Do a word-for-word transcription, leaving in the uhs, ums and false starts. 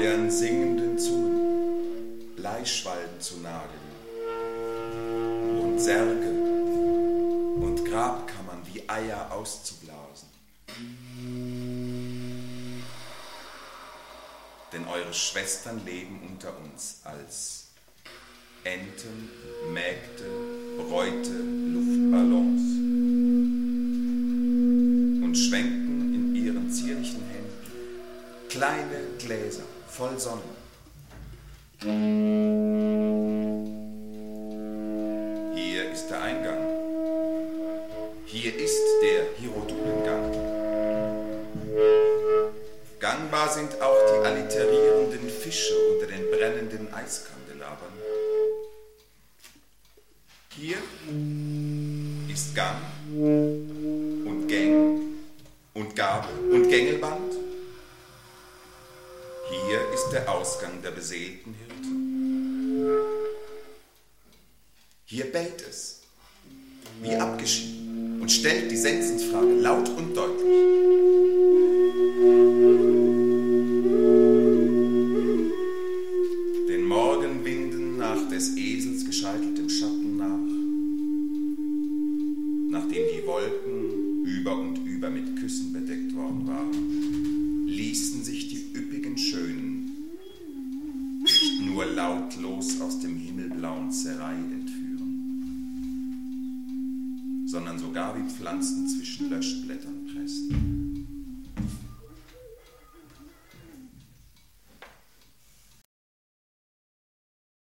euren singenden Zungen Bleischwalden zu nageln und Särge und Grabkammern wie Eier auszublasen. Denn eure Schwestern leben unter uns als Enten, Mägde, Bräute, Luftballons und schwenken in ihren zierlichen Händen kleine Gläser voll Sonnen. Hier ist der Eingang. Hier ist der Hierodulengang. Gangbar sind auch die alliterierenden Fische unter den brennenden Eiskandelabern. Hier ist Gang und Gang und Gabel und Gängelband. Hier ist der Ausgang der beseelten Hirten. Hier bellt es, wie abgeschieden, und stellt die Sensensfrage laut und deutlich. Den Morgenwinden nach des Esels gescheiteltem Schatten nach, nachdem die Wolken über und über mit Küssen bedeckt worden waren, ließen sich die üppigen Schönen nicht nur lautlos aus dem himmelblauen Zerei entführen, sondern sogar wie Pflanzen zwischen Löschblättern pressten.